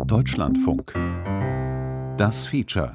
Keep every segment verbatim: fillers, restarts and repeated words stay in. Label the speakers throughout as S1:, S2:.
S1: Deutschlandfunk. Das Feature.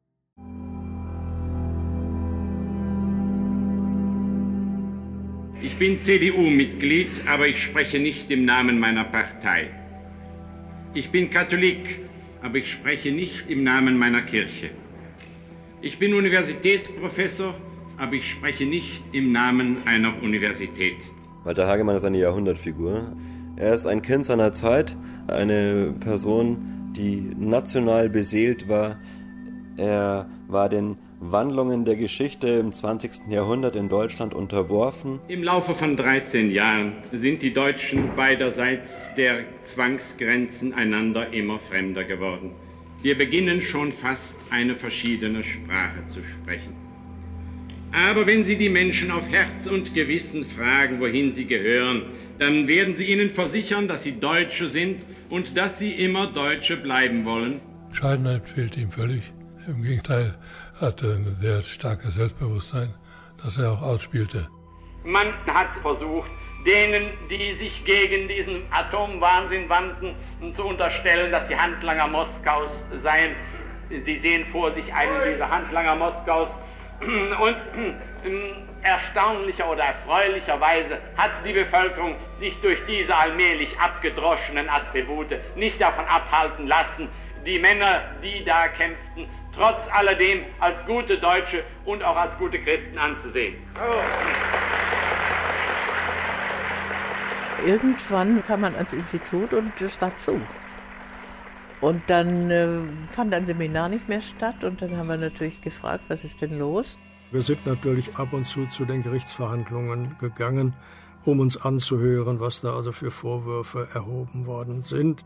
S2: Ich bin C D U-Mitglied, aber ich spreche nicht im Namen meiner Partei. Ich bin Katholik, aber ich spreche nicht im Namen meiner Kirche. Ich bin Universitätsprofessor, aber ich spreche nicht im Namen einer Universität.
S3: Walter Hagemann ist eine Jahrhundertfigur. Er ist ein Kind seiner Zeit, eine Person, die national beseelt war. Er war den Wandlungen der Geschichte im zwanzigsten Jahrhundert in Deutschland unterworfen.
S2: Im Laufe von dreizehn Jahren sind die Deutschen beiderseits der Zwangsgrenzen einander immer fremder geworden. Wir beginnen schon fast eine verschiedene Sprache zu sprechen. Aber wenn Sie die Menschen auf Herz und Gewissen fragen, wohin sie gehören, dann werden sie ihnen versichern, dass sie Deutsche sind und dass sie immer Deutsche bleiben wollen.
S4: Bescheidenheit fehlt ihm völlig. Im Gegenteil, hat er ein sehr starkes Selbstbewusstsein, das er auch ausspielte.
S2: Man hat versucht, denen, die sich gegen diesen Atomwahnsinn wandten, zu unterstellen, dass sie Handlanger Moskaus seien. Sie sehen vor sich einen dieser Handlanger Moskaus. Und erstaunlicher oder erfreulicherweise hat die Bevölkerung sich durch diese allmählich abgedroschenen Attribute nicht davon abhalten lassen, die Männer, die da kämpften, trotz alledem als gute Deutsche und auch als gute Christen anzusehen.
S5: Irgendwann kam man ans Institut und es war zu. Und dann äh, fand ein Seminar nicht mehr statt und dann haben wir natürlich gefragt, was ist denn los?
S6: Wir sind natürlich ab und zu zu den Gerichtsverhandlungen gegangen, um uns anzuhören, was da also für Vorwürfe erhoben worden sind.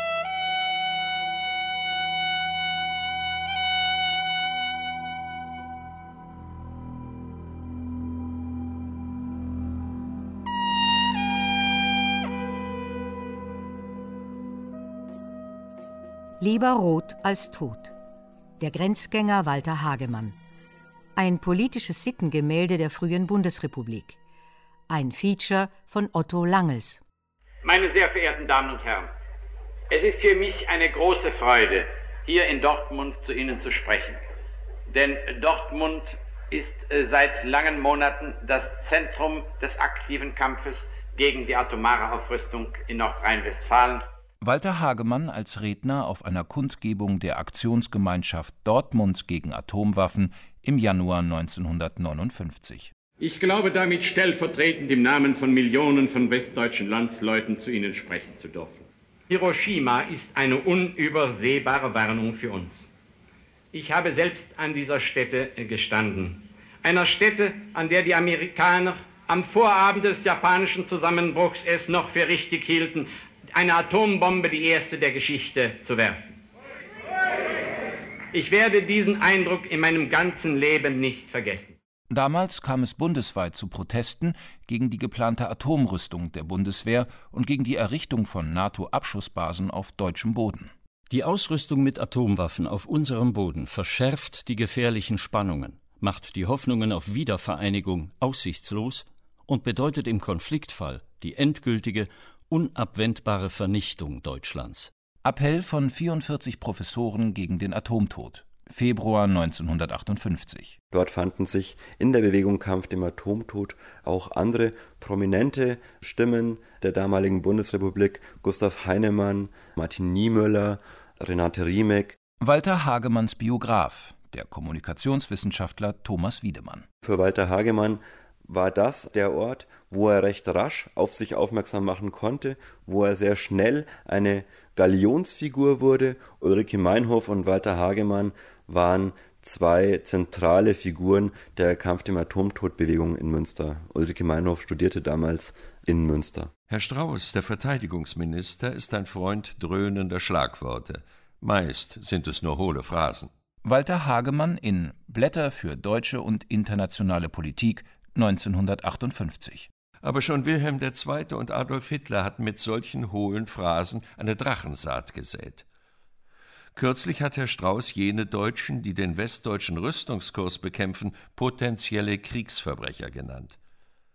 S7: Lieber rot als tot. Der Grenzgänger Walter Hagemann. Ein politisches Sittengemälde der frühen Bundesrepublik. Ein Feature von Otto Langels.
S2: Meine sehr verehrten Damen und Herren, es ist für mich eine große Freude, hier in Dortmund zu Ihnen zu sprechen. Denn Dortmund ist seit langen Monaten das Zentrum des aktiven Kampfes gegen die atomare Aufrüstung in Nordrhein-Westfalen.
S8: Walter Hagemann als Redner auf einer Kundgebung der Aktionsgemeinschaft Dortmund gegen Atomwaffen im Januar neunzehnhundertneunundfünfzig.
S2: Ich glaube, damit stellvertretend im Namen von Millionen von westdeutschen Landsleuten zu Ihnen sprechen zu dürfen. Hiroshima ist eine unübersehbare Warnung für uns. Ich habe selbst an dieser Stätte gestanden. Einer Stätte, an der die Amerikaner am Vorabend des japanischen Zusammenbruchs es noch für richtig hielten, eine Atombombe, die erste der Geschichte, zu werfen. Ich werde diesen Eindruck in meinem ganzen Leben nicht vergessen.
S8: Damals kam es bundesweit zu Protesten gegen die geplante Atomrüstung der Bundeswehr und gegen die Errichtung von NATO-Abschussbasen auf deutschem Boden.
S9: Die Ausrüstung mit Atomwaffen auf unserem Boden verschärft die gefährlichen Spannungen, macht die Hoffnungen auf Wiedervereinigung aussichtslos und bedeutet im Konfliktfall die endgültige, unabwendbare Vernichtung Deutschlands.
S8: Appell von vierundvierzig Professoren gegen den Atomtod. Februar neunzehnhundertachtundfünfzig.
S3: Dort fanden sich in der Bewegung Kampf dem Atomtod auch andere prominente Stimmen der damaligen Bundesrepublik, Gustav Heinemann, Martin Niemöller, Renate Riemek.
S8: Walter Hagemanns Biograf, der Kommunikationswissenschaftler Thomas Wiedemann.
S3: Für Walter Hagemann war das der Ort, wo er recht rasch auf sich aufmerksam machen konnte, wo er sehr schnell eine Galionsfigur wurde. Ulrike Meinhof und Walter Hagemann waren zwei zentrale Figuren der Kampf dem Atomtod-Bewegung in Münster. Ulrike Meinhof studierte damals in Münster.
S10: Herr Strauß, der Verteidigungsminister, ist ein Freund dröhnender Schlagworte. Meist sind es nur hohle Phrasen.
S8: Walter Hagemann in Blätter für deutsche und internationale Politik neunzehnhundertachtundfünfzig.
S10: Aber schon Wilhelm der Zweite und Adolf Hitler hatten mit solchen hohlen Phrasen eine Drachensaat gesät. Kürzlich hat Herr Strauß jene Deutschen, die den westdeutschen Rüstungskurs bekämpfen, potenzielle Kriegsverbrecher genannt.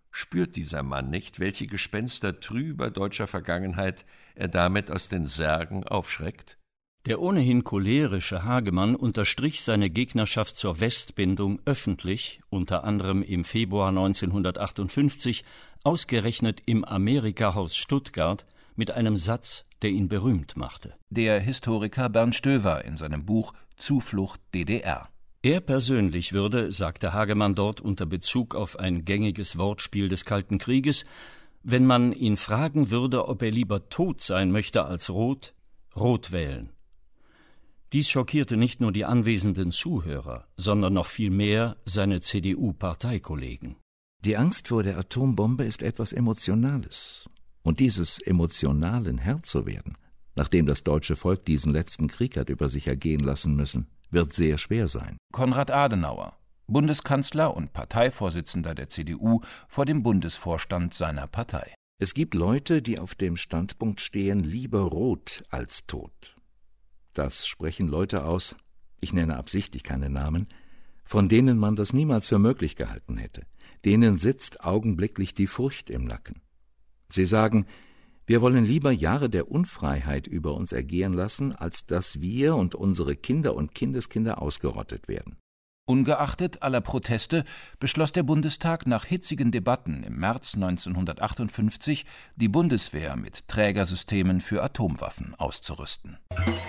S10: Spürt dieser Mann nicht, welche Gespenster trüber deutscher Vergangenheit er damit aus den Särgen aufschreckt?
S9: Der ohnehin cholerische Hagemann unterstrich seine Gegnerschaft zur Westbindung öffentlich, unter anderem im Februar neunzehnhundertachtundfünfzig, ausgerechnet im Amerikahaus Stuttgart, mit einem Satz, der ihn berühmt machte.
S8: Der Historiker Bernd Stöver in seinem Buch Zuflucht D D R.
S9: Er persönlich würde, sagte Hagemann dort unter Bezug auf ein gängiges Wortspiel des Kalten Krieges, wenn man ihn fragen würde, ob er lieber tot sein möchte als rot, rot wählen. Dies schockierte nicht nur die anwesenden Zuhörer, sondern noch viel mehr seine C D U-Parteikollegen.
S11: Die Angst vor der Atombombe ist etwas Emotionales. Und dieses emotionalen Herr zu werden, nachdem das deutsche Volk diesen letzten Krieg hat über sich ergehen lassen müssen, wird sehr schwer sein.
S8: Konrad Adenauer, Bundeskanzler und Parteivorsitzender der C D U vor dem Bundesvorstand seiner Partei.
S11: Es gibt Leute, die auf dem Standpunkt stehen, lieber rot als tot. Das sprechen Leute aus, ich nenne absichtlich keine Namen, von denen man das niemals für möglich gehalten hätte. Denen sitzt augenblicklich die Furcht im Nacken. Sie sagen, wir wollen lieber Jahre der Unfreiheit über uns ergehen lassen, als dass wir und unsere Kinder und Kindeskinder ausgerottet werden.
S8: Ungeachtet aller Proteste beschloss der Bundestag nach hitzigen Debatten im März neunzehnhundertachtundfünfzig, die Bundeswehr mit Trägersystemen für Atomwaffen auszurüsten.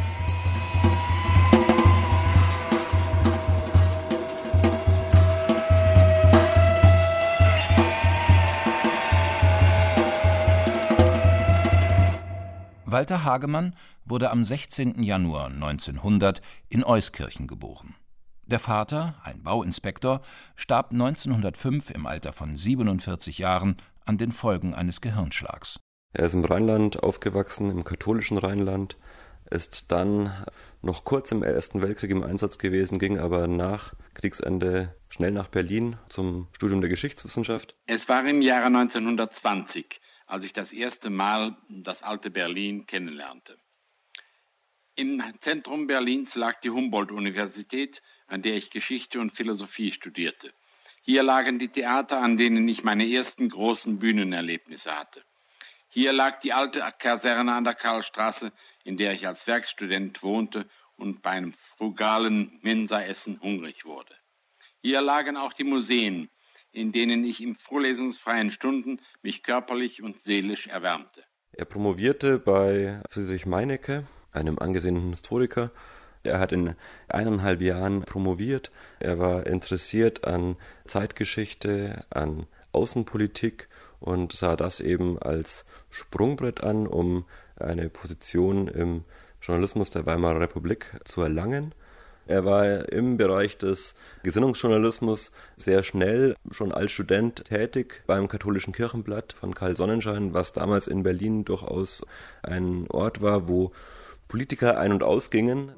S8: Walter Hagemann wurde am sechzehnten Januar neunzehnhundert in Euskirchen geboren. Der Vater, ein Bauinspektor, starb neunzehnhundertfünf im Alter von siebenundvierzig Jahren an den Folgen eines Gehirnschlags.
S3: Er ist im Rheinland aufgewachsen, im katholischen Rheinland, ist dann noch kurz im Ersten Weltkrieg im Einsatz gewesen, ging aber nach Kriegsende schnell nach Berlin zum Studium der Geschichtswissenschaft.
S2: Es war im Jahre neunzehnhundertzwanzig, als ich das erste Mal das alte Berlin kennenlernte. Im Zentrum Berlins lag die Humboldt-Universität, an der ich Geschichte und Philosophie studierte. Hier lagen die Theater, an denen ich meine ersten großen Bühnenerlebnisse hatte. Hier lag die alte Kaserne an der Karlstraße, in der ich als Werkstudent wohnte und bei einem frugalen Mensaessen hungrig wurde. Hier lagen auch die Museen, in denen ich in vorlesungsfreien Stunden mich körperlich und seelisch erwärmte.
S3: Er promovierte bei Friedrich Meinecke, einem angesehenen Historiker. Er hat in eineinhalb Jahren promoviert. Er war interessiert an Zeitgeschichte, an Außenpolitik und sah das eben als Sprungbrett an, um eine Position im Journalismus der Weimarer Republik zu erlangen. Er war im Bereich des Gesinnungsjournalismus sehr schnell schon als Student tätig beim Katholischen Kirchenblatt von Karl Sonnenschein, was damals in Berlin durchaus ein Ort war, wo Politiker ein- und ausgingen.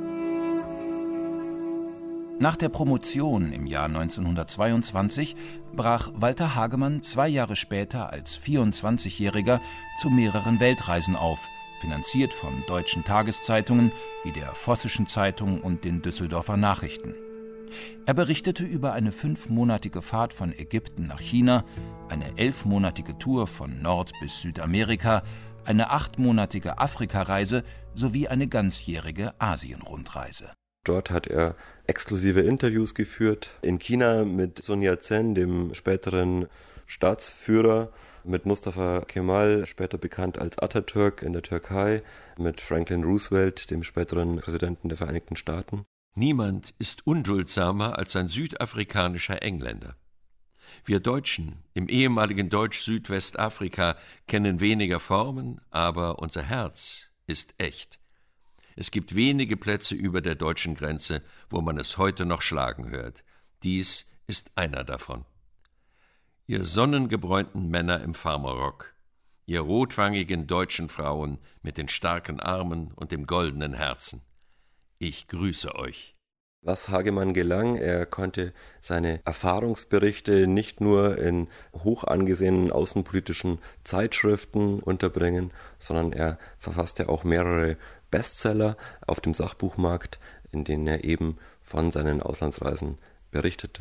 S8: Nach der Promotion im Jahr neunzehnhundertzweiundzwanzig brach Walter Hagemann zwei Jahre später als vierundzwanzigjähriger zu mehreren Weltreisen auf, finanziert von deutschen Tageszeitungen wie der Vossischen Zeitung und den Düsseldorfer Nachrichten. Er berichtete über eine fünfmonatige Fahrt von Ägypten nach China, eine elfmonatige Tour von Nord- bis Südamerika, eine achtmonatige Afrikareise sowie eine ganzjährige Asienrundreise.
S3: Dort hat er exklusive Interviews geführt, in China mit Sun Yat-sen, dem späteren Staatsführer, mit Mustafa Kemal, später bekannt als Atatürk in der Türkei, mit Franklin Roosevelt, dem späteren Präsidenten der Vereinigten Staaten.
S10: Niemand ist unduldsamer als ein südafrikanischer Engländer. Wir Deutschen im ehemaligen Deutsch-Südwestafrika kennen weniger Formen, aber unser Herz ist echt. Es gibt wenige Plätze über der deutschen Grenze, wo man es heute noch schlagen hört. Dies ist einer davon. Ihr sonnengebräunten Männer im Farmerrock, ihr rotwangigen deutschen Frauen mit den starken Armen und dem goldenen Herzen. Ich grüße euch.
S3: Was Hagemann gelang, er konnte seine Erfahrungsberichte nicht nur in hoch angesehenen außenpolitischen Zeitschriften unterbringen, sondern er verfasste auch mehrere Bestseller auf dem Sachbuchmarkt, in denen er eben von seinen Auslandsreisen berichtete.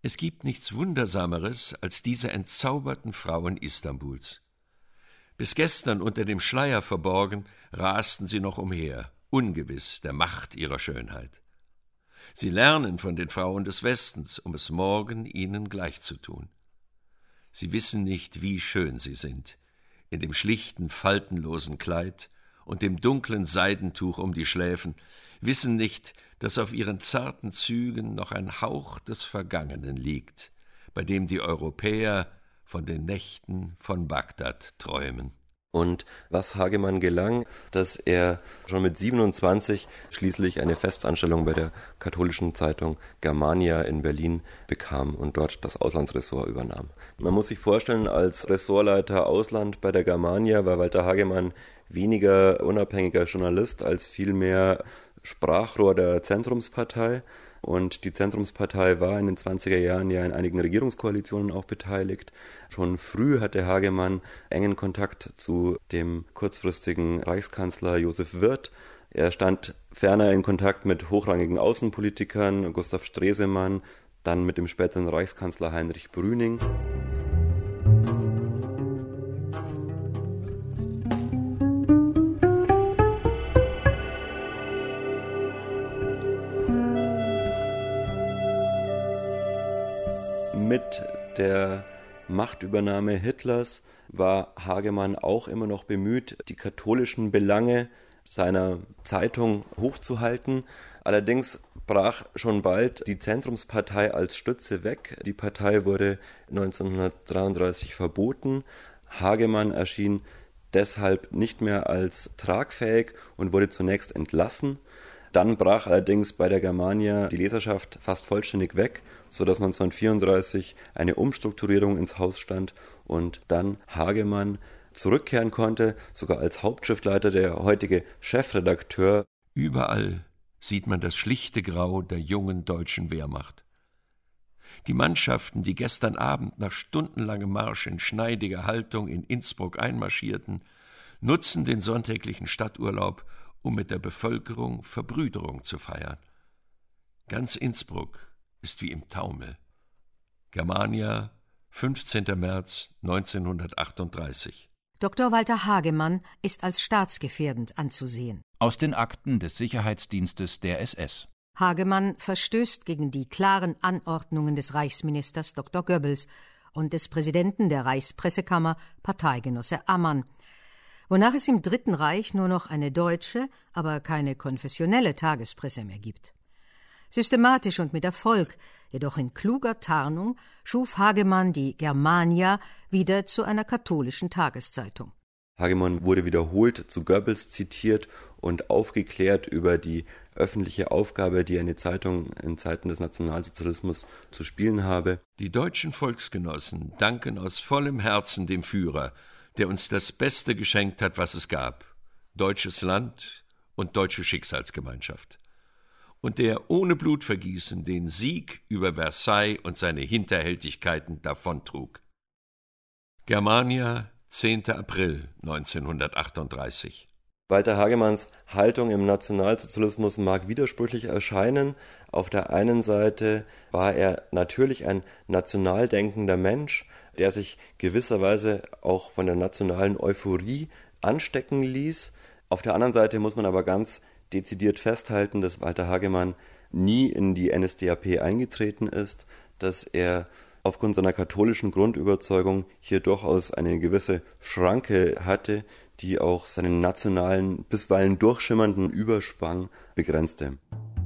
S10: Es gibt nichts Wundersameres als diese entzauberten Frauen Istanbuls. Bis gestern unter dem Schleier verborgen, rasten sie noch umher, ungewiss der Macht ihrer Schönheit. Sie lernen von den Frauen des Westens, um es morgen ihnen gleich zu tun. Sie wissen nicht, wie schön sie sind, in dem schlichten, faltenlosen Kleid und dem dunklen Seidentuch um die Schläfen, wissen nicht, dass auf ihren zarten Zügen noch ein Hauch des Vergangenen liegt, bei dem die Europäer von den Nächten von Bagdad träumen.
S3: Und was Hagemann gelang, dass er schon mit siebenundzwanzig schließlich eine Festanstellung bei der katholischen Zeitung Germania in Berlin bekam und dort das Auslandsressort übernahm. Man muss sich vorstellen, als Ressortleiter Ausland bei der Germania war Walter Hagemann weniger unabhängiger Journalist als vielmehr Sprachrohr der Zentrumspartei. Und die Zentrumspartei war in den zwanziger Jahren ja in einigen Regierungskoalitionen auch beteiligt. Schon früh hatte Hagemann engen Kontakt zu dem kurzfristigen Reichskanzler Josef Wirth. Er stand ferner in Kontakt mit hochrangigen Außenpolitikern, Gustav Stresemann, dann mit dem späteren Reichskanzler Heinrich Brüning. Mit der Machtübernahme Hitlers war Hagemann auch immer noch bemüht, die katholischen Belange seiner Zeitung hochzuhalten. Allerdings brach schon bald die Zentrumspartei als Stütze weg. Die Partei wurde neunzehnhundertdreiunddreißig verboten. Hagemann erschien deshalb nicht mehr als tragfähig und wurde zunächst entlassen. Dann brach allerdings bei der Germania die Leserschaft fast vollständig weg, sodass neunzehnhundertvierunddreißig eine Umstrukturierung ins Haus stand und dann Hagemann zurückkehren konnte, sogar als Hauptschriftleiter, der heutige Chefredakteur.
S10: Überall sieht man das schlichte Grau der jungen deutschen Wehrmacht. Die Mannschaften, die gestern Abend nach stundenlangem Marsch in schneidiger Haltung in Innsbruck einmarschierten, nutzen den sonntäglichen Stadturlaub, um mit der Bevölkerung Verbrüderung zu feiern. Ganz Innsbruck ist wie im Taumel. Germania, fünfzehnter März neunzehnhundertachtunddreißig.
S7: Doktor Walter Hagemann ist als staatsgefährdend anzusehen.
S8: Aus den Akten des Sicherheitsdienstes der S S.
S7: Hagemann verstößt gegen die klaren Anordnungen des Reichsministers Doktor Goebbels und des Präsidenten der Reichspressekammer, Parteigenosse Ammann, wonach es im Dritten Reich nur noch eine deutsche, aber keine konfessionelle Tagespresse mehr gibt. Systematisch und mit Erfolg, jedoch in kluger Tarnung, schuf Hagemann die Germania wieder zu einer katholischen Tageszeitung.
S3: Hagemann wurde wiederholt zu Goebbels zitiert und aufgeklärt über die öffentliche Aufgabe, die eine Zeitung in Zeiten des Nationalsozialismus zu spielen habe.
S10: Die deutschen Volksgenossen danken aus vollem Herzen dem Führer, der uns das Beste geschenkt hat, was es gab, deutsches Land und deutsche Schicksalsgemeinschaft, und der ohne Blutvergießen den Sieg über Versailles und seine Hinterhältigkeiten davontrug. Germania, zehnter April neunzehnhundertachtunddreißig.
S3: Walter Hagemanns Haltung im Nationalsozialismus mag widersprüchlich erscheinen. Auf der einen Seite war er natürlich ein national denkender Mensch, der sich gewisserweise auch von der nationalen Euphorie anstecken ließ. Auf der anderen Seite muss man aber ganz dezidiert festhalten, dass Walter Hagemann nie in die N S D A P eingetreten ist, dass er aufgrund seiner katholischen Grundüberzeugung hier durchaus eine gewisse Schranke hatte, die auch seinen nationalen, bisweilen durchschimmernden Überschwang begrenzte.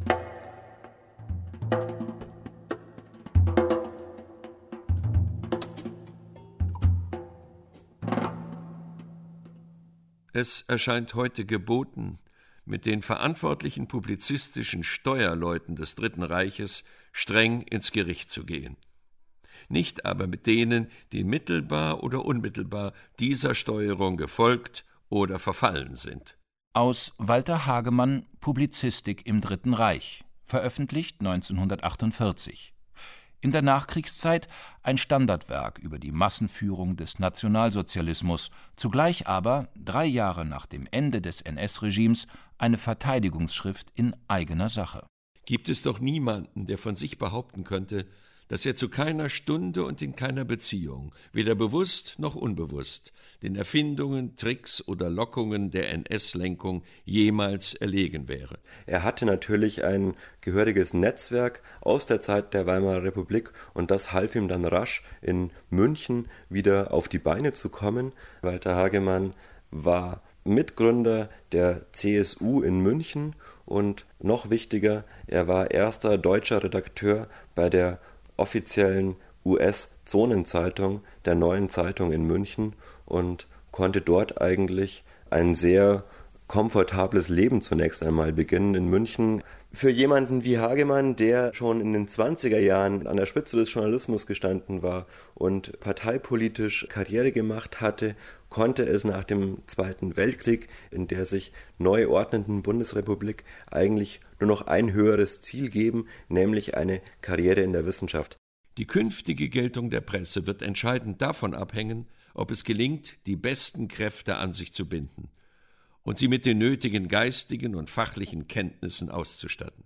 S10: Es erscheint heute geboten, mit den verantwortlichen publizistischen Steuerleuten des Dritten Reiches streng ins Gericht zu gehen. Nicht aber mit denen, die mittelbar oder unmittelbar dieser Steuerung gefolgt oder verfallen sind.
S8: Aus Walter Hagemann, Publizistik im Dritten Reich, veröffentlicht neunzehnhundertachtundvierzig. In der Nachkriegszeit ein Standardwerk über die Massenführung des Nationalsozialismus, zugleich aber, drei Jahre nach dem Ende des N S-Regimes, eine Verteidigungsschrift in eigener Sache.
S10: Gibt es doch niemanden, der von sich behaupten könnte, dass er zu keiner Stunde und in keiner Beziehung, weder bewusst noch unbewusst, den Erfindungen, Tricks oder Lockungen der N S-Lenkung jemals erlegen wäre.
S3: Er hatte natürlich ein gehöriges Netzwerk aus der Zeit der Weimarer Republik und das half ihm dann rasch, in München wieder auf die Beine zu kommen. Walter Hagemann war Mitgründer der C S U in München und noch wichtiger, er war erster deutscher Redakteur bei der offiziellen U S-Zonenzeitung, der Neuen Zeitung in München, und konnte dort eigentlich ein sehr komfortables Leben zunächst einmal beginnen in München. Für jemanden wie Hagemann, der schon in den zwanziger Jahren an der Spitze des Journalismus gestanden war und parteipolitisch Karriere gemacht hatte, konnte es nach dem Zweiten Weltkrieg, in der sich neu ordnenden Bundesrepublik, eigentlich nur noch ein höheres Ziel geben, nämlich eine Karriere in der Wissenschaft.
S10: Die künftige Geltung der Presse wird entscheidend davon abhängen, ob es gelingt, die besten Kräfte an sich zu binden und sie mit den nötigen geistigen und fachlichen Kenntnissen auszustatten.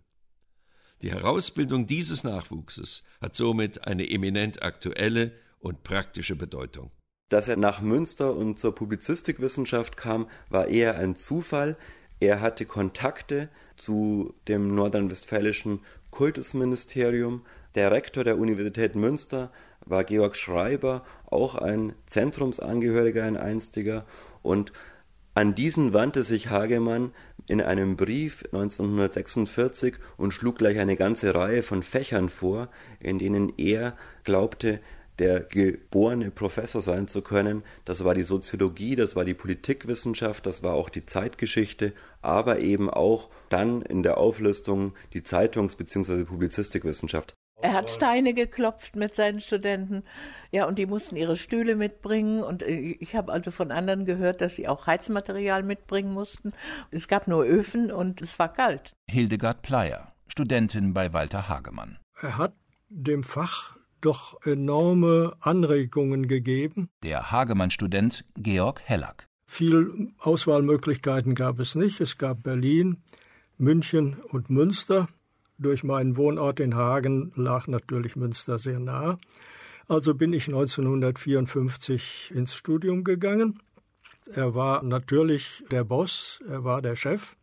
S10: Die Herausbildung dieses Nachwuchses hat somit eine eminent aktuelle und praktische Bedeutung.
S3: Dass er nach Münster und zur Publizistikwissenschaft kam, war eher ein Zufall. Er hatte Kontakte zu dem nordrhein-westfälischen Kultusministerium. Der Rektor der Universität Münster war Georg Schreiber, auch ein Zentrumsangehöriger, ein einstiger, und an diesen wandte sich Hagemann in einem Brief neunzehnhundertsechsundvierzig und schlug gleich eine ganze Reihe von Fächern vor, in denen er glaubte, der geborene Professor sein zu können. Das war die Soziologie, das war die Politikwissenschaft, das war auch die Zeitgeschichte, aber eben auch dann in der Auflistung die Zeitungs- bzw. Publizistikwissenschaft.
S5: Er hat Steine geklopft mit seinen Studenten, ja, und die mussten ihre Stühle mitbringen, und ich habe also von anderen gehört, dass sie auch Heizmaterial mitbringen mussten. Es gab nur Öfen und es war kalt.
S8: Hildegard Pleyer, Studentin bei Walter Hagemann.
S6: Er hat dem Fach doch enorme Anregungen gegeben.
S8: Der Hagemann-Student Georg Hellack.
S6: Viel Auswahlmöglichkeiten gab es nicht. Es gab Berlin, München und Münster. Durch meinen Wohnort in Hagen lag natürlich Münster sehr nah. Also bin ich neunzehnhundertvierundfünfzig ins Studium gegangen. Er war natürlich der Boss, er war der Chef.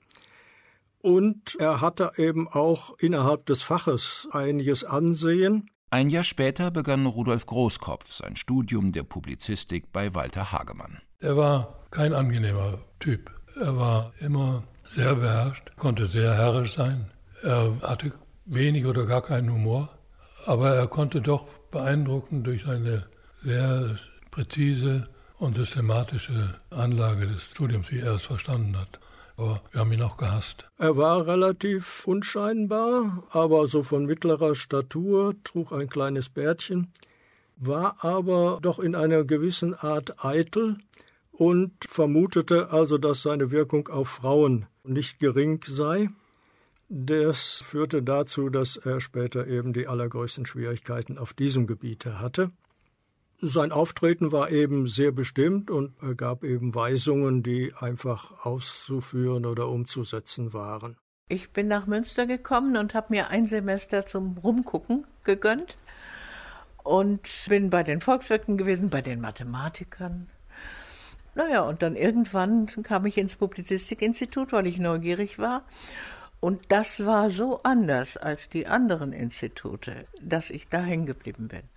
S6: Und er hatte eben auch innerhalb des Faches einiges Ansehen.
S8: Ein Jahr später begann Rudolf Großkopf sein Studium der Publizistik bei Walter Hagemann.
S4: Er war kein angenehmer Typ. Er war immer sehr beherrscht, konnte sehr herrisch sein. Er hatte wenig oder gar keinen Humor, aber er konnte doch beeindrucken durch seine sehr präzise und systematische Anlage des Studiums, wie er es verstanden hat. Aber wir haben ihn auch gehasst.
S6: Er war relativ unscheinbar, aber so von mittlerer Statur, trug ein kleines Bärtchen, war aber doch in einer gewissen Art eitel und vermutete also, dass seine Wirkung auf Frauen nicht gering sei. Das führte dazu, dass er später eben die allergrößten Schwierigkeiten auf diesem Gebiete hatte. Sein Auftreten war eben sehr bestimmt und er gab eben Weisungen, die einfach auszuführen oder umzusetzen waren.
S5: Ich bin nach Münster gekommen und habe mir ein Semester zum Rumgucken gegönnt und bin bei den Volkswirten gewesen, bei den Mathematikern. Naja, und dann irgendwann kam ich ins Publizistikinstitut, weil ich neugierig war. Und das war so anders als die anderen Institute, dass ich da hängen geblieben bin.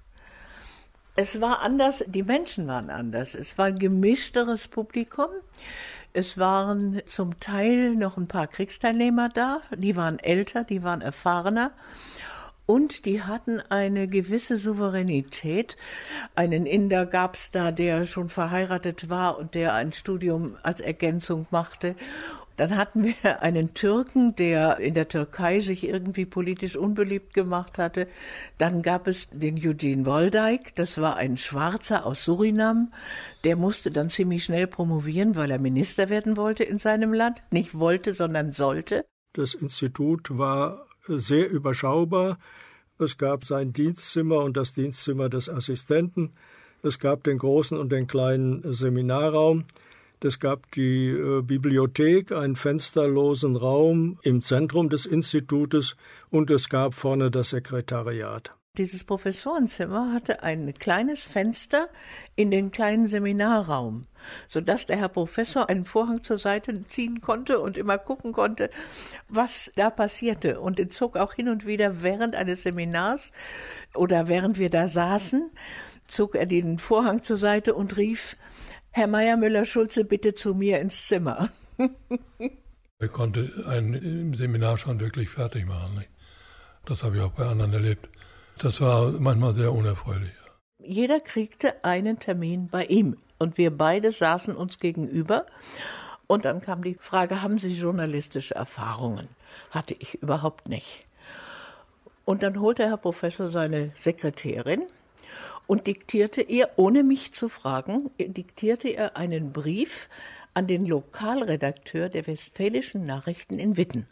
S5: Es war anders, die Menschen waren anders. Es war ein gemischteres Publikum. Es waren zum Teil noch ein paar Kriegsteilnehmer da. Die waren älter, die waren erfahrener. Und die hatten eine gewisse Souveränität. Einen Inder gab es da, der schon verheiratet war und der ein Studium als Ergänzung machte. Dann hatten wir einen Türken, der in der Türkei sich irgendwie politisch unbeliebt gemacht hatte. Dann gab es den Eugene Woldijk, das war ein Schwarzer aus Surinam. Der musste dann ziemlich schnell promovieren, weil er Minister werden wollte in seinem Land. Nicht wollte, sondern sollte.
S6: Das Institut war sehr überschaubar. Es gab sein Dienstzimmer und das Dienstzimmer des Assistenten. Es gab den großen und den kleinen Seminarraum. Es gab die äh, Bibliothek, einen fensterlosen Raum im Zentrum des Institutes, und es gab vorne das Sekretariat.
S5: Dieses Professorenzimmer hatte ein kleines Fenster in den kleinen Seminarraum, sodass der Herr Professor einen Vorhang zur Seite ziehen konnte und immer gucken konnte, was da passierte. Und er zog auch hin und wieder während eines Seminars oder während wir da saßen, zog er den Vorhang zur Seite und rief: Herr Meyer-Müller-Schulze, bitte zu mir ins Zimmer.
S4: Er konnte einen im Seminar schon wirklich fertig machen. Nicht? Das habe ich auch bei anderen erlebt. Das war manchmal sehr unerfreulich.
S5: Jeder kriegte einen Termin bei ihm und wir beide saßen uns gegenüber. Und dann kam die Frage, haben Sie journalistische Erfahrungen? Hatte ich überhaupt nicht. Und dann holte Herr Professor seine Sekretärin und diktierte ihr, ohne mich zu fragen, diktierte ihr einen Brief an den Lokalredakteur der Westfälischen Nachrichten in Witten.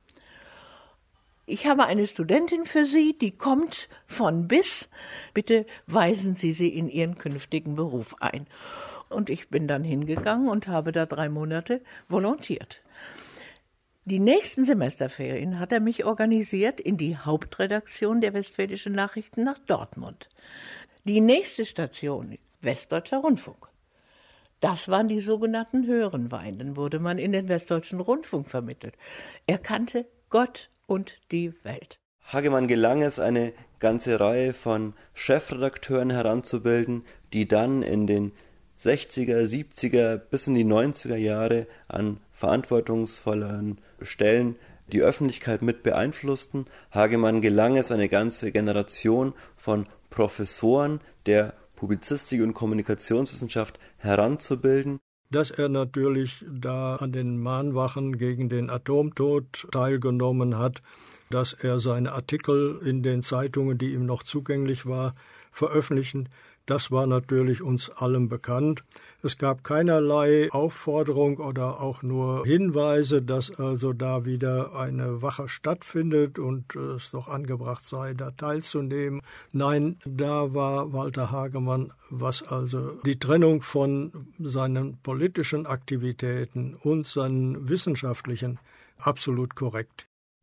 S5: Ich habe eine Studentin für Sie, die kommt von bis. Bitte weisen Sie sie in Ihren künftigen Beruf ein. Und ich bin dann hingegangen und habe da drei Monate volontiert. Die nächsten Semesterferien hat er mich organisiert in die Hauptredaktion der Westfälischen Nachrichten nach Dortmund. Die nächste Station, Westdeutscher Rundfunk. Das waren die sogenannten höheren Weine. Dann wurde man in den Westdeutschen Rundfunk vermittelt. Er kannte Gott und die Welt.
S3: Hagemann gelang es, eine ganze Reihe von Chefredakteuren heranzubilden, die dann in den sechziger, siebziger bis in die neunziger Jahre an verantwortungsvollen Stellen die Öffentlichkeit mit beeinflussten. Hagemann gelang es, eine ganze Generation von Professoren der Publizistik und Kommunikationswissenschaft heranzubilden.
S6: Dass er natürlich da an den Mahnwachen gegen den Atomtod teilgenommen hat, dass er seine Artikel in den Zeitungen, die ihm noch zugänglich war, veröffentlichen, das war natürlich uns allen bekannt. Es gab keinerlei Aufforderung oder auch nur Hinweise, dass also da wieder eine Wache stattfindet und es doch angebracht sei, da teilzunehmen. Nein, da war Walter Hagemann, was also die Trennung von seinen politischen Aktivitäten und seinen wissenschaftlichen, absolut korrekt.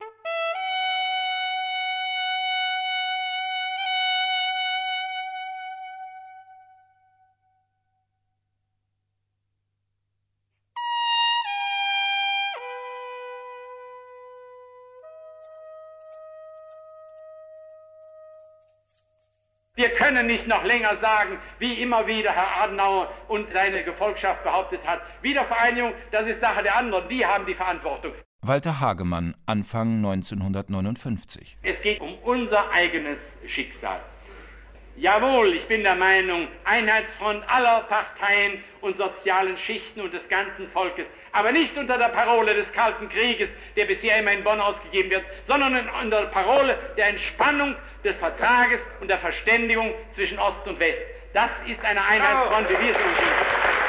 S2: Wir können nicht noch länger sagen, wie immer wieder Herr Adenauer und seine Gefolgschaft behauptet hat, Wiedervereinigung, das ist Sache der anderen, die haben die Verantwortung.
S8: Walter Hagemann, Anfang neunzehnhundertneunundfünfzig.
S2: Es geht um unser eigenes Schicksal. Jawohl, ich bin der Meinung, Einheitsfront aller Parteien und sozialen Schichten und des ganzen Volkes, aber nicht unter der Parole des Kalten Krieges, der bisher immer in Bonn ausgegeben wird, sondern unter der Parole der Entspannung, des Vertrages und der Verständigung zwischen Ost und West. Das ist eine Einheitsfront, wie wir sie uns wünschen.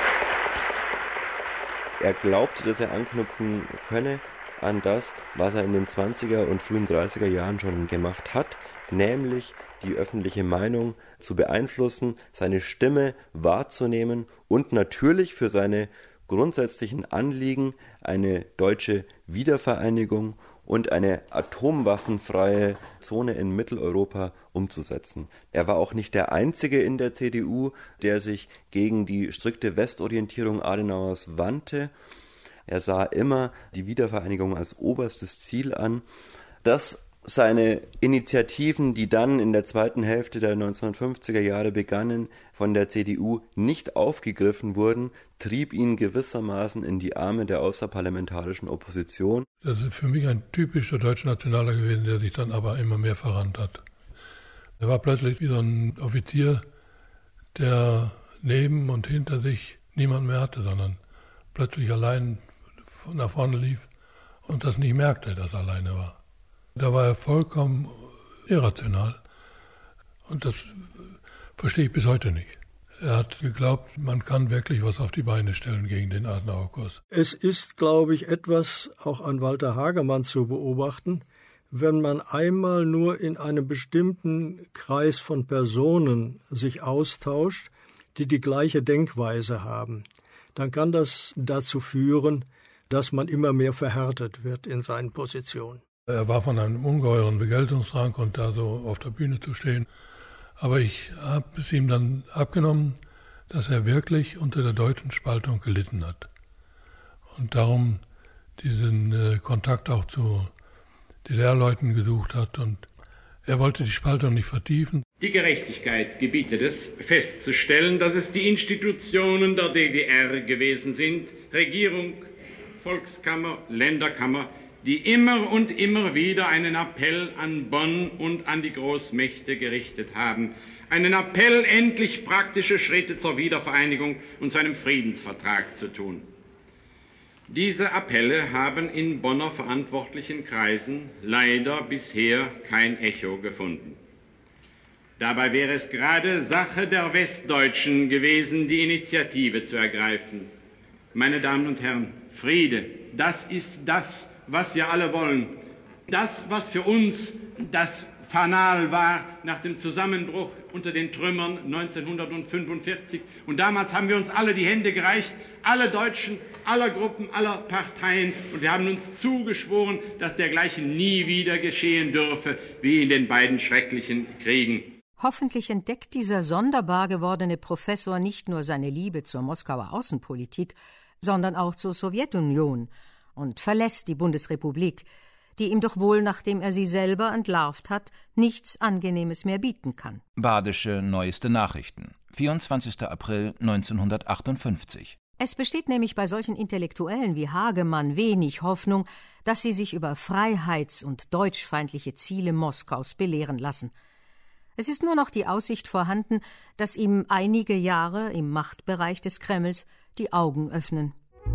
S3: Er glaubte, dass er anknüpfen könne an das, was er in den zwanziger und frühen dreißiger Jahren schon gemacht hat, nämlich die öffentliche Meinung zu beeinflussen, seine Stimme wahrzunehmen und natürlich für seine grundsätzlichen Anliegen eine deutsche Wiedervereinigung und eine atomwaffenfreie Zone in Mitteleuropa umzusetzen. Er war auch nicht der Einzige in der C D U, der sich gegen die strikte Westorientierung Adenauers wandte. Er sah immer die Wiedervereinigung als oberstes Ziel an. Dass seine Initiativen, die dann in der zweiten Hälfte der neunzehnhundertfünfziger Jahre begannen, von der C D U nicht aufgegriffen wurden, trieb ihn gewissermaßen in die Arme der außerparlamentarischen Opposition.
S4: Das ist für mich ein typischer Deutschnationaler gewesen, der sich dann aber immer mehr verrannt hat. Er war plötzlich wie so ein Offizier, der neben und hinter sich niemand mehr hatte, sondern plötzlich allein nach vorne lief und das nicht merkte, dass er alleine war. Da war er vollkommen irrational und das verstehe ich bis heute nicht. Er hat geglaubt, man kann wirklich was auf die Beine stellen gegen den Adenauer-Kurs.
S6: Es ist, glaube ich, etwas auch an Walter Hagemann zu beobachten, wenn man einmal nur in einem bestimmten Kreis von Personen sich austauscht, die die gleiche Denkweise haben, dann kann das dazu führen, dass man immer mehr verhärtet wird in seinen Positionen.
S4: Er war von einem ungeheuren Begeltungsdrang und da so auf der Bühne zu stehen. Aber ich habe es ihm dann abgenommen, dass er wirklich unter der deutschen Spaltung gelitten hat. Und darum diesen äh, Kontakt auch zu D D R-Leuten gesucht hat. Und er wollte die Spaltung nicht vertiefen.
S2: Die Gerechtigkeit gebietet es, festzustellen, dass es die Institutionen der D D R gewesen sind, Regierung, Volkskammer, Länderkammer, die immer und immer wieder einen Appell an Bonn und an die Großmächte gerichtet haben. Einen Appell, endlich praktische Schritte zur Wiedervereinigung und zu einem Friedensvertrag zu tun. Diese Appelle haben in Bonner verantwortlichen Kreisen leider bisher kein Echo gefunden. Dabei wäre es gerade Sache der Westdeutschen gewesen, die Initiative zu ergreifen. Meine Damen und Herren, Friede, das ist das, was wir alle wollen. Das, was für uns das Fanal war nach dem Zusammenbruch unter den Trümmern neunzehnhundertfünfundvierzig. Und damals haben wir uns alle die Hände gereicht, alle Deutschen, aller Gruppen, aller Parteien. Und wir haben uns zugeschworen, dass dergleichen nie wieder geschehen dürfe, wie in den beiden schrecklichen Kriegen.
S7: Hoffentlich entdeckt dieser sonderbar gewordene Professor nicht nur seine Liebe zur Moskauer Außenpolitik, sondern auch zur Sowjetunion und verlässt die Bundesrepublik, die ihm doch wohl, nachdem er sie selber entlarvt hat, nichts Angenehmes mehr bieten kann.
S8: Badische Neueste Nachrichten, vierundzwanzigster April neunzehnhundertachtundfünfzig.
S7: Es besteht nämlich bei solchen Intellektuellen wie Hagemann wenig Hoffnung, dass sie sich über freiheits- und deutschfeindliche Ziele Moskaus belehren lassen. Es ist nur noch die Aussicht vorhanden, dass ihm einige Jahre im Machtbereich des Kremls die Augen öffnen.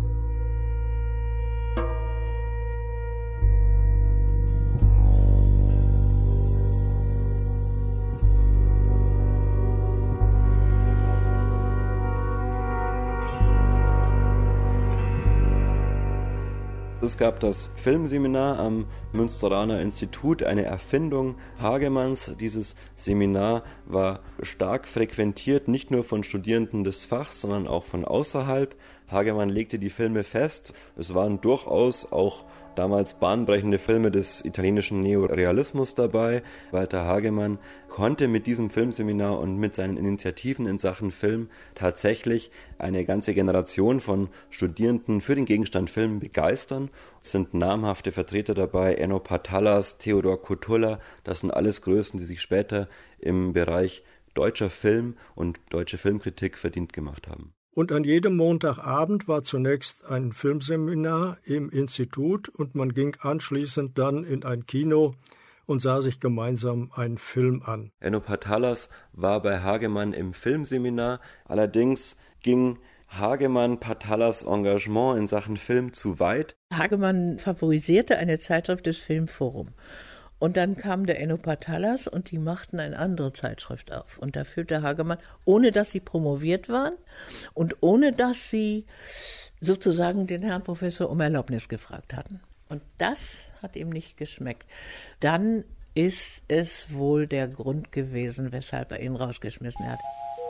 S3: Es gab das Filmseminar am Münsteraner Institut, eine Erfindung Hagemanns. Dieses Seminar war stark frequentiert, nicht nur von Studierenden des Fachs, sondern auch von außerhalb. Hagemann legte die Filme fest. Es waren durchaus auch damals bahnbrechende Filme des italienischen Neorealismus dabei. Walter Hagemann konnte mit diesem Filmseminar und mit seinen Initiativen in Sachen Film tatsächlich eine ganze Generation von Studierenden für den Gegenstand Film begeistern. Es sind namhafte Vertreter dabei, Enno Patalas, Theodor Kotulla, das sind alles Größen, die sich später im Bereich deutscher Film und deutsche Filmkritik verdient gemacht haben.
S6: Und an jedem Montagabend war zunächst ein Filmseminar im Institut und man ging anschließend dann in ein Kino und sah sich gemeinsam einen Film an.
S3: Enno Patalas war bei Hagemann im Filmseminar, allerdings ging Hagemann Patalas Engagement in Sachen Film zu weit.
S5: Hagemann favorisierte eine Zeitschrift des Filmforum. Und dann kam der Enno Patalas und die machten eine andere Zeitschrift auf. Und da führte Hagemann, ohne dass sie promoviert waren und ohne dass sie sozusagen den Herrn Professor um Erlaubnis gefragt hatten. Und das hat ihm nicht geschmeckt. Dann ist es wohl der Grund gewesen, weshalb er ihn rausgeschmissen hat.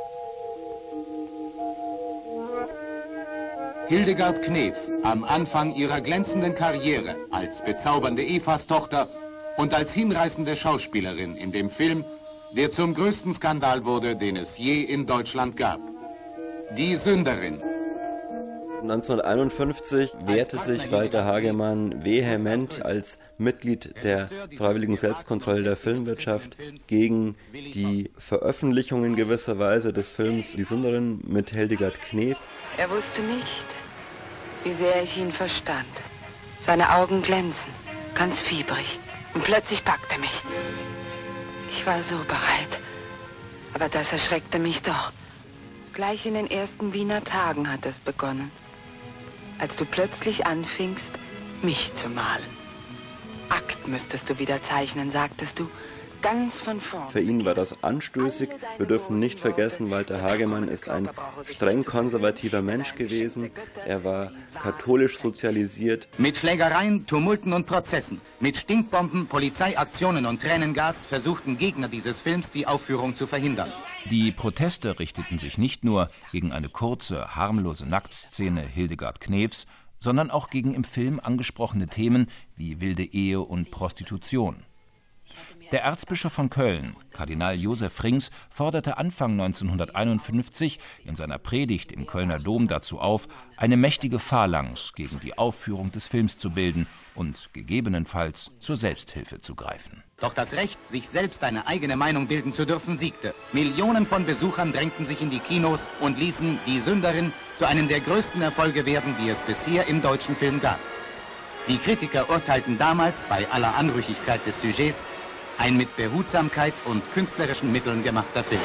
S12: Hildegard Knef, am Anfang ihrer glänzenden Karriere als bezaubernde Evas Tochter und als hinreißende Schauspielerin in dem Film, der zum größten Skandal wurde, den es je in Deutschland gab. Die Sünderin.
S3: neunzehnhunderteinundfünfzig wehrte sich Walter Hagemann vehement als Mitglied der Freiwilligen Selbstkontrolle der Filmwirtschaft gegen die Veröffentlichung in gewisser Weise des Films Die Sünderin mit Hildegard Knef.
S13: Er wusste nicht, wie sehr ich ihn verstand. Seine Augen glänzen, ganz fiebrig. Und plötzlich packt er mich. Ich war so bereit. Aber das erschreckte mich doch. Gleich in den ersten Wiener Tagen hat es begonnen. Als du plötzlich anfingst, mich zu malen. Akt müsstest du wieder zeichnen, sagtest du. Ganz von vorn.
S3: Für ihn war das anstößig. Wir dürfen nicht vergessen, Walter Hagemann ist ein streng konservativer Mensch gewesen. Er war katholisch sozialisiert.
S12: Mit Schlägereien, Tumulten und Prozessen, mit Stinkbomben, Polizeiaktionen und Tränengas versuchten Gegner dieses Films, die Aufführung zu verhindern.
S8: Die Proteste richteten sich nicht nur gegen eine kurze, harmlose Nacktszene Hildegard Knefs, sondern auch gegen im Film angesprochene Themen wie wilde Ehe und Prostitution. Der Erzbischof von Köln, Kardinal Josef Rings, forderte Anfang neunzehnhunderteinundfünfzig in seiner Predigt im Kölner Dom dazu auf, eine mächtige Phalanx gegen die Aufführung des Films zu bilden und gegebenenfalls zur Selbsthilfe zu greifen.
S12: Doch das Recht, sich selbst eine eigene Meinung bilden zu dürfen, siegte. Millionen von Besuchern drängten sich in die Kinos und ließen Die Sünderin zu einem der größten Erfolge werden, die es bisher im deutschen Film gab. Die Kritiker urteilten damals, bei aller Anrüchigkeit des Sujets, ein mit Behutsamkeit und künstlerischen Mitteln gemachter Film.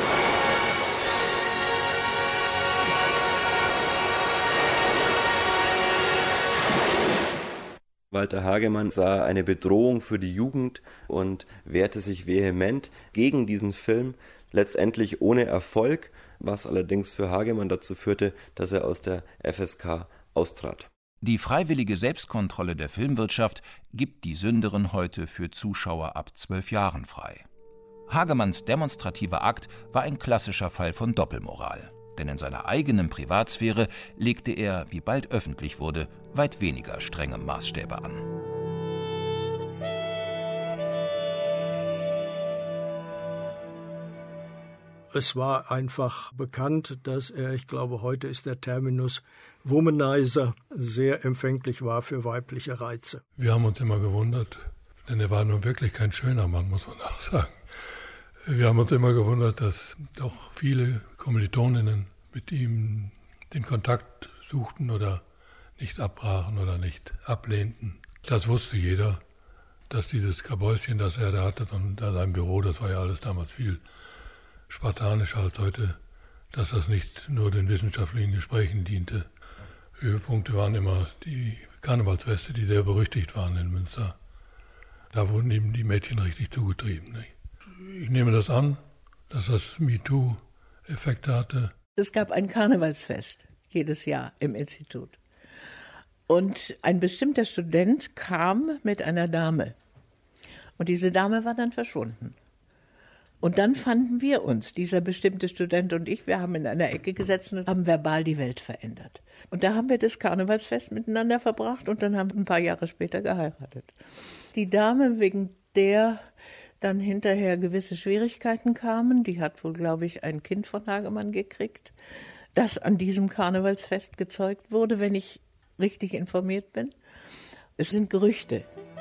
S3: Walter Hagemann sah eine Bedrohung für die Jugend und wehrte sich vehement gegen diesen Film, letztendlich ohne Erfolg, was allerdings für Hagemann dazu führte, dass er aus der F S K austrat.
S8: Die freiwillige Selbstkontrolle der Filmwirtschaft gibt Die Sünderin heute für Zuschauer ab zwölf Jahren frei. Hagemanns demonstrativer Akt war ein klassischer Fall von Doppelmoral. Denn in seiner eigenen Privatsphäre legte er, wie bald öffentlich wurde, weit weniger strenge Maßstäbe an.
S6: Es war einfach bekannt, dass er, ich glaube, heute ist der Terminus Womanizer, sehr empfänglich war für weibliche Reize.
S4: Wir haben uns immer gewundert, denn er war nun wirklich kein schöner Mann, muss man auch sagen. Wir haben uns immer gewundert, dass doch viele Kommilitoninnen mit ihm den Kontakt suchten oder nicht abbrachen oder nicht ablehnten. Das wusste jeder, dass dieses Kabäuschen, das er da hatte, und da sein Büro, das war ja alles damals viel spartanischer als heute, dass das nicht nur den wissenschaftlichen Gesprächen diente. Höhepunkte waren immer die Karnevalsfeste, die sehr berüchtigt waren in Münster. Da wurden ihm die Mädchen richtig zugetrieben. Nicht? Ich nehme das an, dass das MeToo-Effekte hatte.
S5: Es gab ein Karnevalsfest jedes Jahr im Institut. Und ein bestimmter Student kam mit einer Dame. Und diese Dame war dann verschwunden. Und dann fanden wir uns, dieser bestimmte Student und ich, wir haben in einer Ecke gesessen und haben verbal die Welt verändert. Und da haben wir das Karnevalsfest miteinander verbracht und dann haben wir ein paar Jahre später geheiratet. Die Dame, wegen der dann hinterher gewisse Schwierigkeiten kamen, die hat wohl, glaube ich, ein Kind von Hagemann gekriegt, das an diesem Karnevalsfest gezeugt wurde, wenn ich richtig informiert bin. Es sind Gerüchte.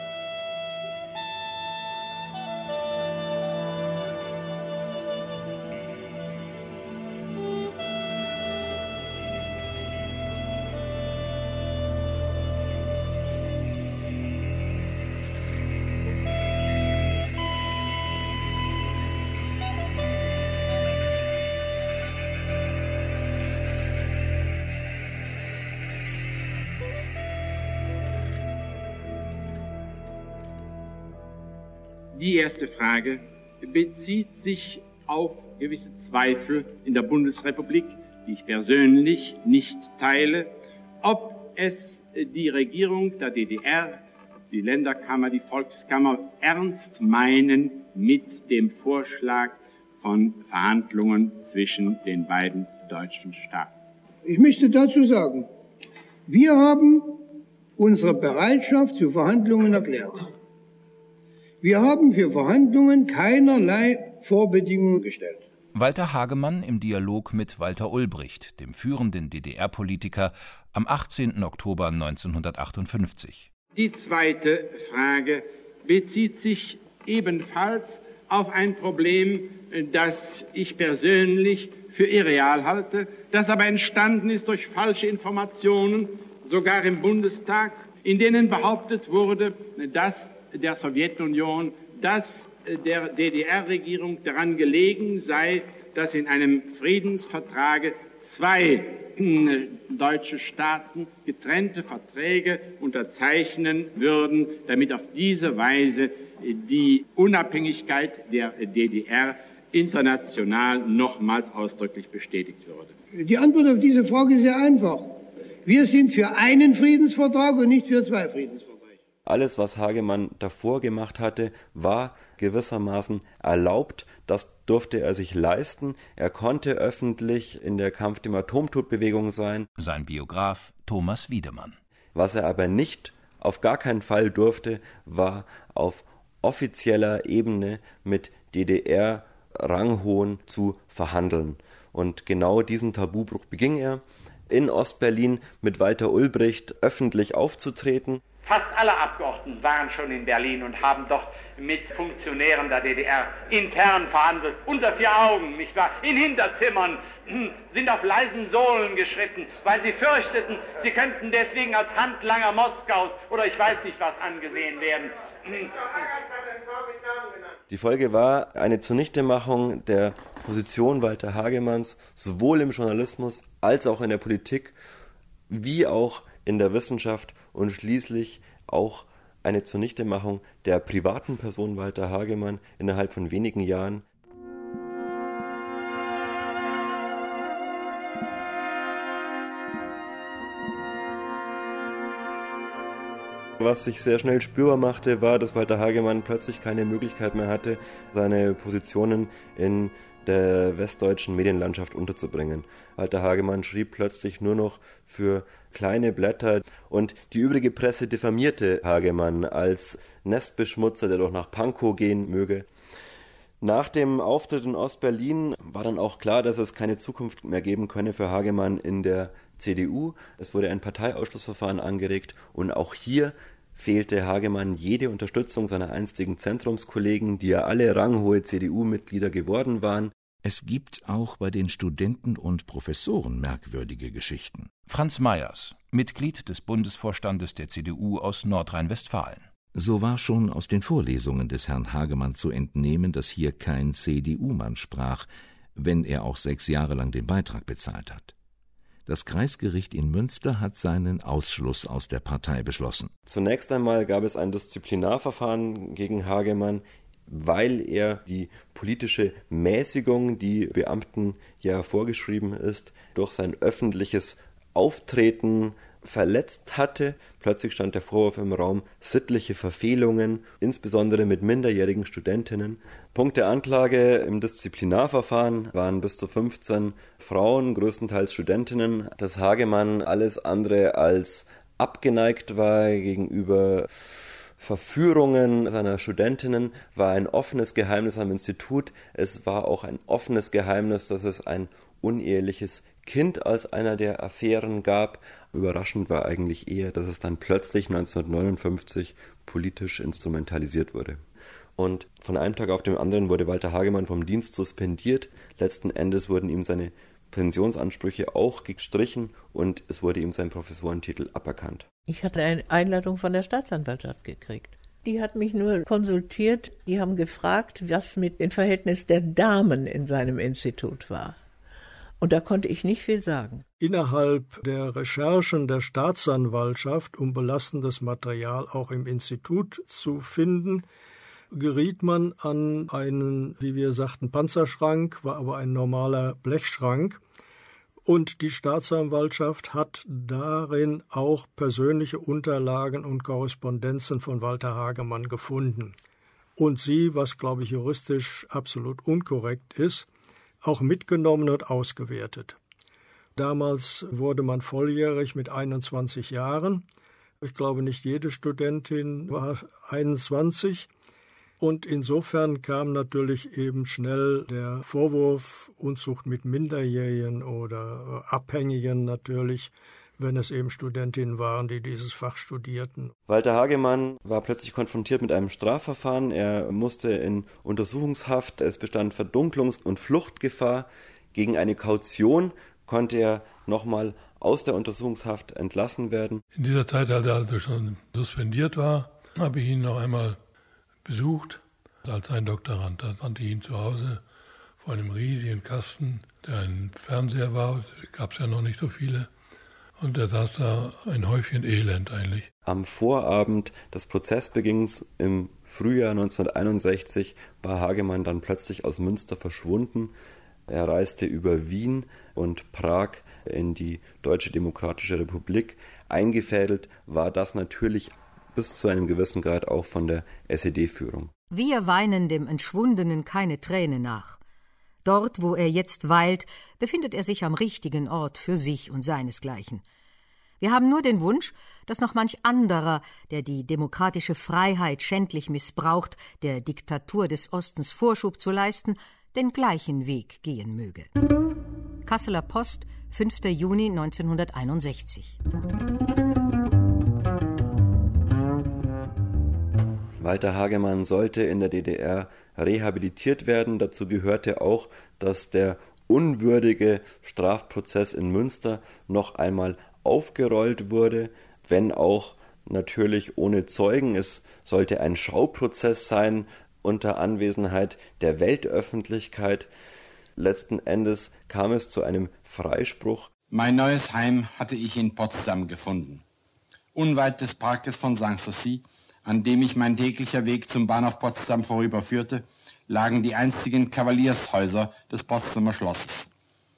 S2: Die erste Frage bezieht sich auf gewisse Zweifel in der Bundesrepublik, die ich persönlich nicht teile, ob es die Regierung der D D R, die Länderkammer, die Volkskammer ernst meinen mit dem Vorschlag von Verhandlungen zwischen den beiden deutschen Staaten.
S14: Ich möchte dazu sagen, wir haben unsere Bereitschaft zu Verhandlungen erklärt. Wir haben für Verhandlungen keinerlei Vorbedingungen gestellt.
S8: Walter Hagemann im Dialog mit Walter Ulbricht, dem führenden D D R-Politiker, am achtzehnten Oktober neunzehnhundertachtundfünfzig.
S2: Die zweite Frage bezieht sich ebenfalls auf ein Problem, das ich persönlich für irreal halte, das aber entstanden ist durch falsche Informationen, sogar im Bundestag, in denen behauptet wurde, dass der Sowjetunion, dass der D D R-Regierung daran gelegen sei, dass in einem Friedensvertrage zwei deutsche Staaten getrennte Verträge unterzeichnen würden, damit auf diese Weise die Unabhängigkeit der D D R international nochmals ausdrücklich bestätigt würde.
S14: Die Antwort auf diese Frage ist sehr einfach. Wir sind für einen Friedensvertrag und nicht für zwei Friedensverträge.
S3: Alles, was Hagemann davor gemacht hatte, war gewissermaßen erlaubt. Das durfte er sich leisten. Er konnte öffentlich in der Kampf dem Atomtodbewegung sein.
S8: Sein Biograf Thomas Wiedemann.
S3: Was er aber nicht, auf gar keinen Fall durfte, war auf offizieller Ebene mit D D R-Ranghohen zu verhandeln. Und genau diesen Tabubruch beging er, in Ostberlin mit Walter Ulbricht öffentlich aufzutreten.
S2: Fast alle Abgeordneten waren schon in Berlin und haben dort mit Funktionären der D D R intern verhandelt, unter vier Augen, nicht wahr? In Hinterzimmern, sind auf leisen Sohlen geschritten, weil sie fürchteten, sie könnten deswegen als Handlanger Moskaus oder ich weiß nicht was angesehen werden.
S3: Die Folge war eine Zunichtemachung der Position Walter Hagemanns, sowohl im Journalismus als auch in der Politik, wie auch in der Wissenschaft und schließlich auch eine Zunichtemachung der privaten Person Walter Hagemann innerhalb von wenigen Jahren. Was sich sehr schnell spürbar machte, war, dass Walter Hagemann plötzlich keine Möglichkeit mehr hatte, seine Positionen in der westdeutschen Medienlandschaft unterzubringen. Walter Hagemann schrieb plötzlich nur noch für kleine Blätter und die übrige Presse diffamierte Hagemann als Nestbeschmutzer, der doch nach Pankow gehen möge. Nach dem Auftritt in Ostberlin war dann auch klar, dass es keine Zukunft mehr geben könne für Hagemann in der C D U. Es wurde ein Parteiausschlussverfahren angeregt und auch hier fehlte Hagemann jede Unterstützung seiner einstigen Zentrumskollegen, die ja alle ranghohe C D U-Mitglieder geworden waren.
S11: Es gibt auch bei den Studenten und Professoren merkwürdige Geschichten.
S8: Franz Meyers, Mitglied des Bundesvorstandes der C D U aus Nordrhein-Westfalen.
S11: So war schon aus den Vorlesungen des Herrn Hagemann zu entnehmen, dass hier kein C D U-Mann sprach, wenn er auch sechs Jahre lang den Beitrag bezahlt hat. Das Kreisgericht in Münster hat seinen Ausschluss aus der Partei beschlossen.
S3: Zunächst einmal gab es ein Disziplinarverfahren gegen Hagemann, weil er die politische Mäßigung, die Beamten ja vorgeschrieben ist, durch sein öffentliches Auftreten verletzt hatte. Plötzlich stand der Vorwurf im Raum, sittliche Verfehlungen, insbesondere mit minderjährigen Studentinnen. Punkt der Anklage im Disziplinarverfahren waren bis zu fünfzehn Frauen, größtenteils Studentinnen, dass Hagemann alles andere als abgeneigt war gegenüber Verführungen seiner Studentinnen, war ein offenes Geheimnis am Institut. Es war auch ein offenes Geheimnis, dass es ein uneheliches Kind als einer der Affären gab. Überraschend war eigentlich eher, dass es dann plötzlich neunzehnhundertneunundfünfzig politisch instrumentalisiert wurde. Und von einem Tag auf den anderen wurde Walter Hagemann vom Dienst suspendiert. Letzten Endes wurden ihm seine Pensionsansprüche auch gestrichen und es wurde ihm sein Professorentitel aberkannt.
S5: Ich hatte eine Einladung von der Staatsanwaltschaft gekriegt. Die hat mich nur konsultiert, die haben gefragt, was mit dem Verhältnis der Damen in seinem Institut war. Und da konnte ich nicht viel sagen.
S6: Innerhalb der Recherchen der Staatsanwaltschaft, um belastendes Material auch im Institut zu finden, geriet man an einen, wie wir sagten, Panzerschrank, war aber ein normaler Blechschrank. Und die Staatsanwaltschaft hat darin auch persönliche Unterlagen und Korrespondenzen von Walter Hagemann gefunden. Und sie, was glaube ich juristisch absolut unkorrekt ist, auch mitgenommen und ausgewertet. Damals wurde man volljährig mit einundzwanzig Jahren. Ich glaube, nicht jede Studentin war einundzwanzig. Und insofern kam natürlich eben schnell der Vorwurf Unzucht mit Minderjährigen oder Abhängigen natürlich, wenn es eben Studentinnen waren, die dieses Fach studierten.
S3: Walter Hagemann war plötzlich konfrontiert mit einem Strafverfahren. Er musste in Untersuchungshaft. Es bestand Verdunklungs- und Fluchtgefahr. Gegen eine Kaution konnte er nochmal aus der Untersuchungshaft entlassen werden.
S4: In dieser Zeit, als er also schon suspendiert war, habe ich ihn noch einmal besucht als ein Doktorand. Da fand ich ihn zu Hause vor einem riesigen Kasten, der ein Fernseher war. Gab es ja noch nicht so viele. Und er saß da ein Häufchen Elend eigentlich.
S3: Am Vorabend des Prozessbeginns im Frühjahr neunzehnhunderteinundsechzig war Hagemann dann plötzlich aus Münster verschwunden. Er reiste über Wien und Prag in die Deutsche Demokratische Republik. Eingefädelt war das natürlich bis zu einem gewissen Grad auch von der S E D-Führung.
S7: Wir weinen dem Entschwundenen keine Träne nach. Dort, wo er jetzt weilt, befindet er sich am richtigen Ort für sich und seinesgleichen. Wir haben nur den Wunsch, dass noch manch anderer, der die demokratische Freiheit schändlich missbraucht, der Diktatur des Ostens Vorschub zu leisten, den gleichen Weg gehen möge. Kasseler Post, fünfter Juni neunzehnhunderteinundsechzig.
S3: Walter Hagemann sollte in der D D R rehabilitiert werden. Dazu gehörte auch, dass der unwürdige Strafprozess in Münster noch einmal aufgerollt wurde, wenn auch natürlich ohne Zeugen. Es sollte ein Schauprozess sein unter Anwesenheit der Weltöffentlichkeit. Letzten Endes kam es zu einem Freispruch.
S15: Mein neues Heim hatte ich in Potsdam gefunden. Unweit des Parkes von Sanssouci, an dem ich mein täglicher Weg zum Bahnhof Potsdam vorüberführte, lagen die einstigen Kavaliershäuser des Potsdamer Schlosses.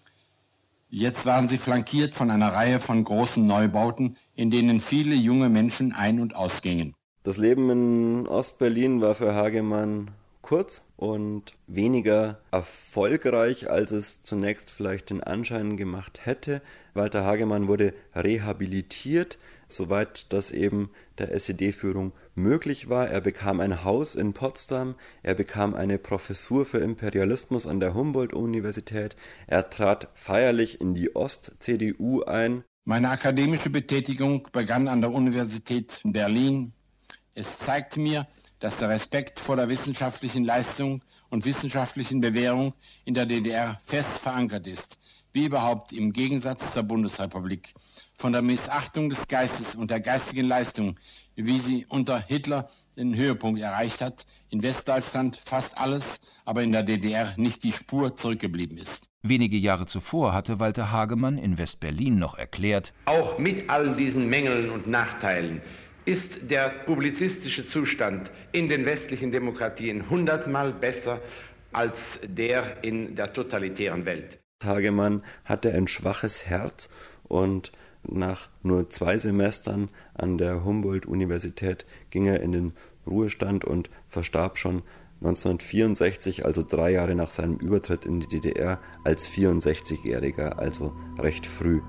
S15: Jetzt waren sie flankiert von einer Reihe von großen Neubauten, in denen viele junge Menschen ein- und ausgingen.
S3: Das Leben in Ostberlin war für Hagemann kurz und weniger erfolgreich, als es zunächst vielleicht den Anschein gemacht hätte. Walter Hagemann wurde rehabilitiert, soweit das eben der S E D-Führung möglich war. Er bekam ein Haus in Potsdam, er bekam eine Professur für Imperialismus an der Humboldt-Universität, er trat feierlich in die Ost-C D U ein.
S15: Meine akademische Betätigung begann an der Universität Berlin. Es zeigt mir, dass der Respekt vor der wissenschaftlichen Leistung und wissenschaftlichen Bewährung in der D D R fest verankert ist, wie überhaupt im Gegensatz zur Bundesrepublik. Von der Missachtung des Geistes und der geistigen Leistung, wie sie unter Hitler den Höhepunkt erreicht hat, in Westdeutschland fast alles, aber in der D D R nicht die Spur zurückgeblieben ist.
S8: Wenige Jahre zuvor hatte Walter Hagemann in West-Berlin noch erklärt:
S2: Auch mit all diesen Mängeln und Nachteilen ist der publizistische Zustand in den westlichen Demokratien hundertmal besser als der in der totalitären Welt.
S3: Hagemann hatte ein schwaches Herz und nach nur zwei Semestern an der Humboldt-Universität ging er in den Ruhestand und verstarb schon neunzehnhundertvierundsechzig, also drei Jahre nach seinem Übertritt in die D D R, als vierundsechzigjähriger, also recht früh.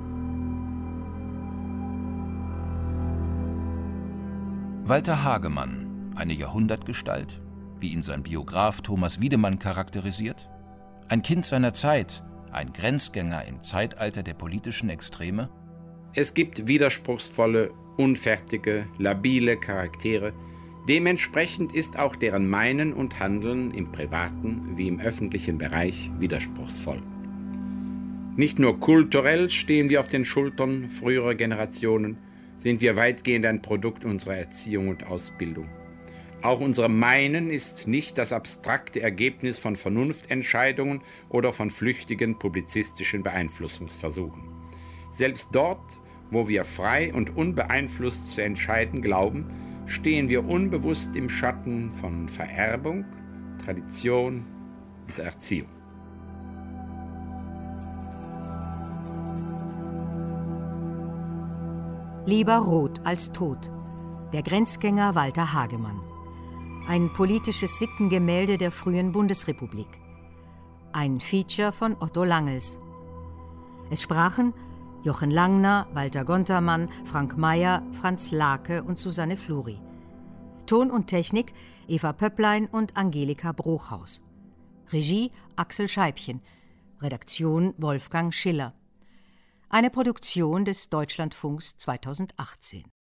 S8: Walter Hagemann, eine Jahrhundertgestalt, wie ihn sein Biograf Thomas Wiedemann charakterisiert? Ein Kind seiner Zeit, ein Grenzgänger im Zeitalter der politischen Extreme?
S2: Es gibt widerspruchsvolle, unfertige, labile Charaktere. Dementsprechend ist auch deren Meinen und Handeln im privaten wie im öffentlichen Bereich widerspruchsvoll. Nicht nur kulturell stehen wir auf den Schultern früherer Generationen, sind wir weitgehend ein Produkt unserer Erziehung und Ausbildung. Auch unser Meinen ist nicht das abstrakte Ergebnis von Vernunftentscheidungen oder von flüchtigen publizistischen Beeinflussungsversuchen. Selbst dort, wo wir frei und unbeeinflusst zu entscheiden glauben, stehen wir unbewusst im Schatten von Vererbung, Tradition und Erziehung.
S7: Lieber rot als tot. Der Grenzgänger Walter Hagemann. Ein politisches Sittengemälde der frühen Bundesrepublik. Ein Feature von Otto Langels. Es sprachen Jochen Langner, Walter Gontermann, Frank Meyer, Franz Lake und Susanne Fluri. Ton und Technik Eva Pöpplein und Angelika Bruchhaus. Regie Axel Scheibchen. Redaktion Wolfgang Schiller. Eine Produktion des Deutschlandfunks zweitausendachtzehn.